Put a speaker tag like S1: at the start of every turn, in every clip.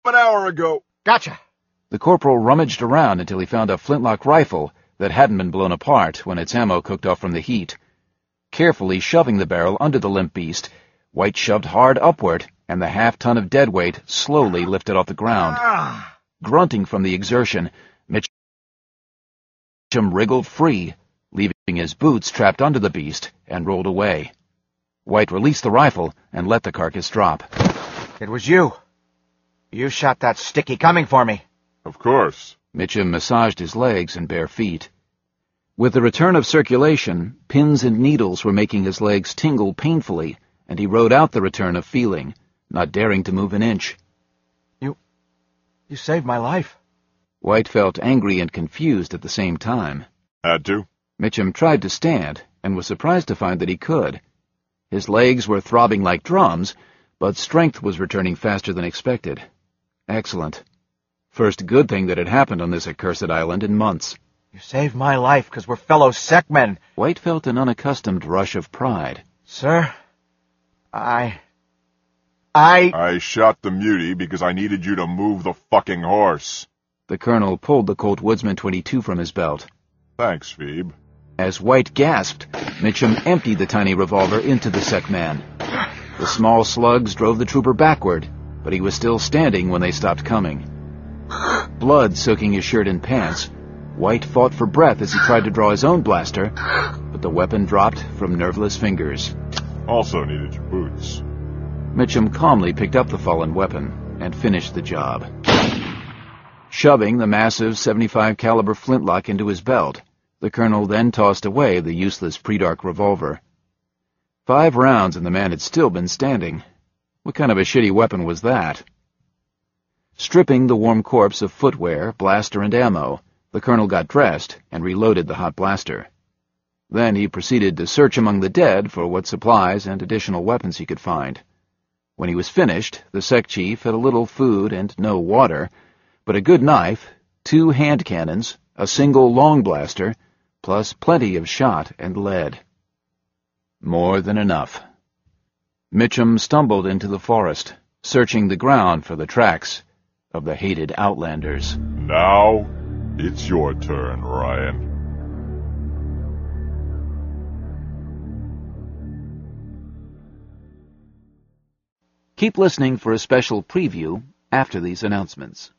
S1: an hour ago.
S2: Gotcha.
S3: The corporal rummaged around until he found a flintlock rifle that hadn't been blown apart when its ammo cooked off from the heat. Carefully shoving the barrel under the limp beast, White shoved hard upward, and the half-ton of deadweight slowly lifted off the ground. Grunting from the exertion, Mitchum wriggled free, leaving his boots trapped under the beast, and rolled away. White released the rifle and let the carcass drop.
S2: It was you. You shot that sticky coming for me.
S1: Of course.
S3: Mitchum massaged his legs and bare feet. With the return of circulation, pins and needles were making his legs tingle painfully, and he rode out the return of feeling, not daring to move an inch.
S2: You saved my life.
S3: White felt angry and confused at the same time.
S1: Had to.
S3: Mitchum tried to stand, and was surprised to find that he could. His legs were throbbing like drums, but strength was returning faster than expected. Excellent. First good thing that had happened on this accursed island in months.
S2: You saved my life because we're fellow Sekmen.
S3: White felt an unaccustomed rush of pride.
S2: Sir, I
S1: shot the mutie because I needed you to move the fucking horse.
S3: The colonel pulled the Colt Woodsman .22 from his belt.
S1: Thanks, Phoebe.
S3: As White gasped, Mitchum emptied the tiny revolver into the Sekman. The small slugs drove the trooper backward, but he was still standing when they stopped coming. Blood soaking his shirt and pants, White fought for breath as he tried to draw his own blaster, but the weapon dropped from nerveless fingers.
S1: Also needed your boots.
S3: Mitchum calmly picked up the fallen weapon and finished the job. Shoving the massive .75 caliber flintlock into his belt, the colonel then tossed away the useless pre-dark revolver. 5 rounds and the man had still been standing. What kind of a shitty weapon was that? Stripping the warm corpse of footwear, blaster, and ammo, the colonel got dressed and reloaded the hot blaster. Then he proceeded to search among the dead for what supplies and additional weapons he could find. When he was finished, the Sec Chief had a little food and no water, but a good knife, 2 hand cannons, a single long blaster, plus plenty of shot and lead. More than enough. Mitchum stumbled into the forest, searching the ground for the tracks of the hated Outlanders.
S1: Now, it's your turn, Ryan.
S3: Keep listening for a special preview after these announcements.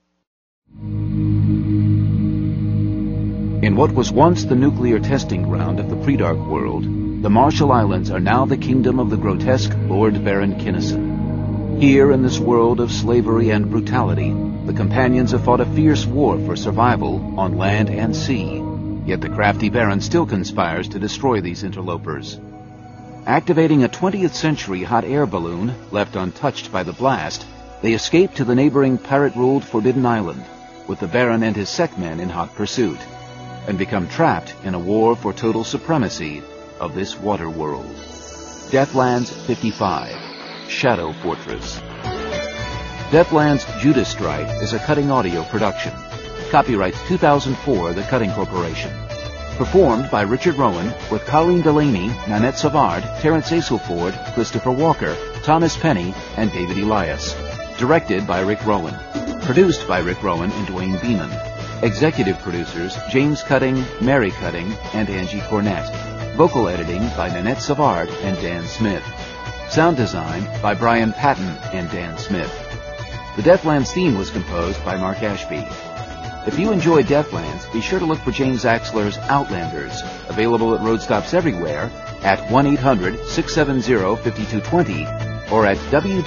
S3: In what was once the nuclear testing ground of the Predark world, the Marshall Islands are now the kingdom of the grotesque Lord Baron Kinnison. Here in this world of slavery and brutality, the companions have fought a fierce war for survival on land and sea, yet the crafty Baron still conspires to destroy these interlopers. Activating a 20th century hot air balloon left untouched by the blast, they escape to the neighboring pirate-ruled Forbidden Island, with the Baron and his Sekmen in hot pursuit, and become trapped in a war for total supremacy of this water world. Deathlands 55, Shadow Fortress. Deathlands Judas Strike is a Cutting Audio production. Copyright 2004, The Cutting Corporation. Performed by Richard Rowan with Colleen Delaney, Nanette Savard, Terence Aselford, Christopher Walker, Thomas Penny, and David Elias. Directed by Rick Rowan. Produced by Rick Rowan and Dwayne Beeman. Executive producers James Cutting, Mary Cutting, and Angie Cornett. Vocal editing by Nanette Savard and Dan Smith. Sound design by Brian Patton and Dan Smith. The Deathlands theme was composed by Mark Ashby. If you enjoy Deathlands, be sure to look for James Axler's Outlanders, available at road stops everywhere at 1-800-670-5220 or at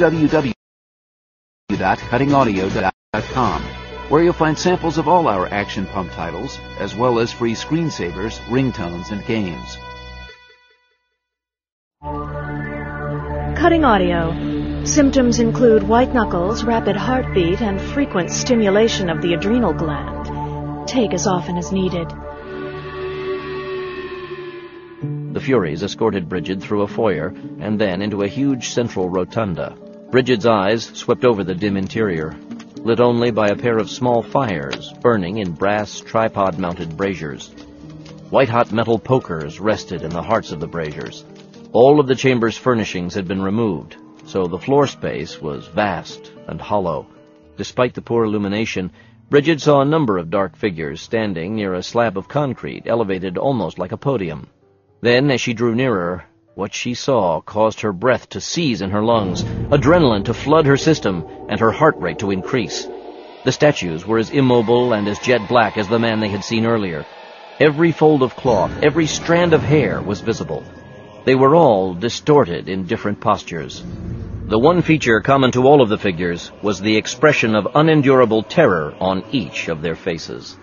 S3: www.cuttingaudio.com, where you'll find samples of all our Action Pump titles, as well as free screensavers, ringtones, and games.
S4: Cutting Audio. Symptoms include white knuckles, rapid heartbeat, and frequent stimulation of the adrenal gland. Take as often as needed.
S5: The Furies escorted Brigid through a foyer and then into a huge central rotunda. Brigid's eyes swept over the dim interior, lit only by a pair of small fires burning in brass tripod-mounted braziers. White-hot metal pokers rested in the hearts of the braziers. All of the chamber's furnishings had been removed, so the floor space was vast and hollow. Despite the poor illumination, Brigid saw a number of dark figures standing near a slab of concrete elevated almost like a podium. Then, as she drew nearer, what she saw caused her breath to seize in her lungs, adrenaline to flood her system, and her heart rate to increase. The statues were as immobile and as jet black as the man they had seen earlier. Every fold of cloth, every strand of hair was visible. They were all distorted in different postures. The one feature common to all of the figures was the expression of unendurable terror on each of their faces.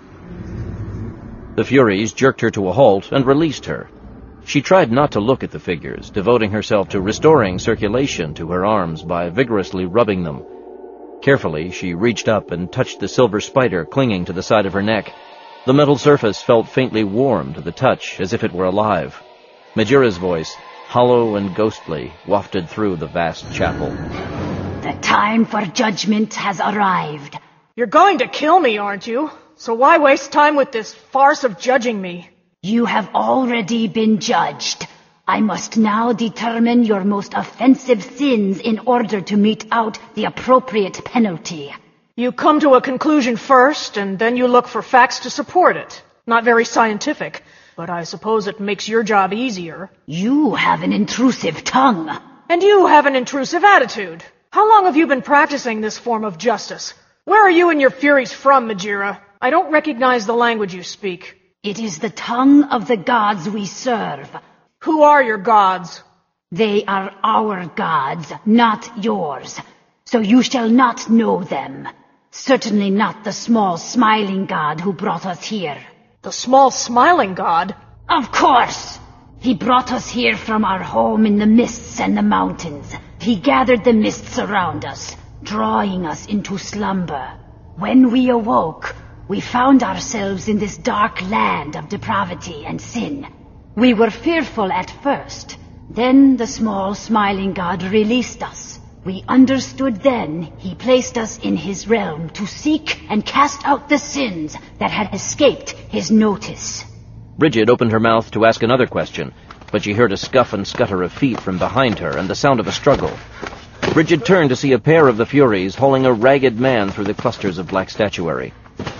S5: The Furies jerked her to a halt and released her. She tried not to look at the figures, devoting herself to restoring circulation to her arms by vigorously rubbing them. Carefully, she reached up and touched the silver spider clinging to the side of her neck. The metal surface felt faintly warm to the touch, as if it were alive. Majira's voice, hollow and ghostly, wafted through the vast chapel.
S6: The time for judgment has arrived.
S7: You're going to kill me, aren't you? So why waste time with this farce of judging me?
S6: You have already been judged. I must now determine your most offensive sins in order to mete out the appropriate penalty.
S7: You come to a conclusion first, and then you look for facts to support it. Not very scientific, but I suppose it makes your job easier.
S6: You have an intrusive tongue.
S7: And you have an intrusive attitude. How long have you been practicing this form of justice? Where are you and your Furies from, Majira? I don't recognize the language you speak.
S6: It is the tongue of the gods we serve.
S7: Who are your gods?
S6: They are our gods, not yours. So you shall not know them. Certainly not the small smiling god who brought us here.
S7: The small smiling god?
S6: Of course! He brought us here from our home in the mists and the mountains. He gathered the mists around us, drawing us into slumber. When we awoke, we found ourselves in this dark land of depravity and sin. We were fearful at first. Then the small smiling god released us. We understood then he placed us in his realm to seek and cast out the sins that had escaped his notice.
S5: Brigid opened her mouth to ask another question, but she heard a scuff and scutter of feet from behind her and the sound of a struggle. Brigid turned to see a pair of the Furies hauling a ragged man through the clusters of black statuary.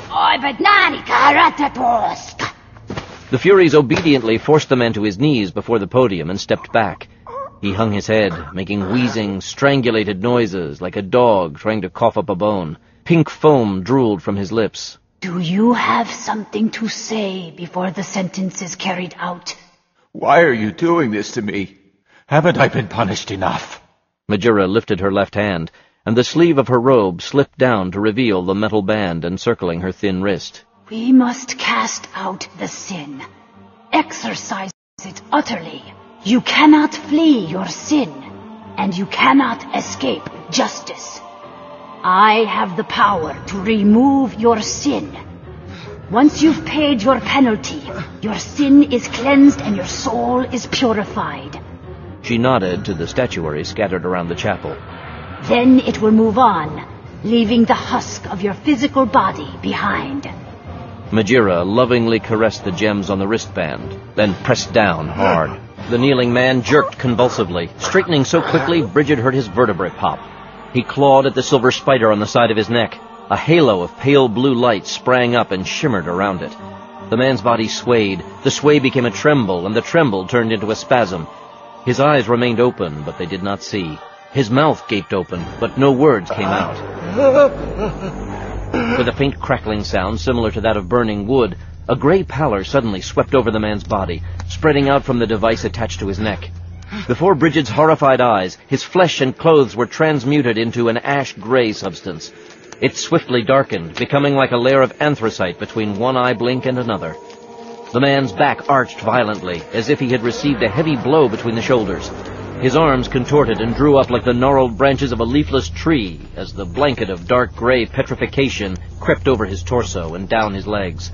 S5: The Furies obediently forced the man to his knees before the podium and stepped back. He hung his head, making wheezing, strangulated noises like a dog trying to cough up a bone. Pink foam drooled from his lips.
S6: Do you have something to say before the sentence is carried out?
S2: Why are you doing this to me? Haven't I been punished enough?
S5: Majira lifted her left hand, and the sleeve of her robe slipped down to reveal the metal band encircling her thin wrist.
S6: We must cast out the sin. Exorcise it utterly. You cannot flee your sin, and you cannot escape justice. I have the power to remove your sin. Once you've paid your penalty, your sin is cleansed and your soul is purified.
S5: She nodded to the statuary scattered around the chapel.
S6: Then it will move on, leaving the husk of your physical body behind.
S5: Majira lovingly caressed the gems on the wristband, then pressed down hard. The kneeling man jerked convulsively, straightening so quickly Brigid heard his vertebrae pop. He clawed at the silver spider on the side of his neck. A halo of pale blue light sprang up and shimmered around it. The man's body swayed. The sway became a tremble, and the tremble turned into a spasm. His eyes remained open, but they did not see. His mouth gaped open, but no words came out. With a faint crackling sound similar to that of burning wood, a gray pallor suddenly swept over the man's body, spreading out from the device attached to his neck. Before Brigid's horrified eyes, his flesh and clothes were transmuted into an ash-gray substance. It swiftly darkened, becoming like a layer of anthracite between one eye blink and another. The man's back arched violently, as if he had received a heavy blow between the shoulders. His arms contorted and drew up like the gnarled branches of a leafless tree as the blanket of dark gray petrification crept over his torso and down his legs.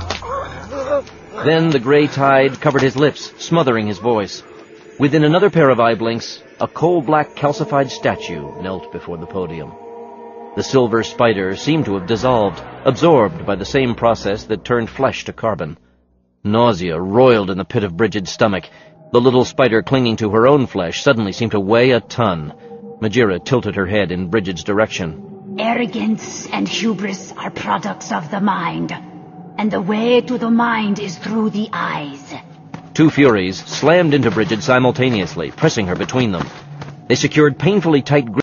S5: Then the gray tide covered his lips, smothering his voice. Within another pair of eye blinks, a coal-black calcified statue knelt before the podium. The silver spider seemed to have dissolved, absorbed by the same process that turned flesh to carbon. Nausea roiled in the pit of Brigid's stomach. The little spider clinging to her own flesh suddenly seemed to weigh a ton. Majira tilted her head in Brigid's direction.
S6: Arrogance and hubris are products of the mind, and the way to the mind is through the eyes.
S5: Two Furies slammed into Bridget simultaneously, pressing her between them. They secured painfully tight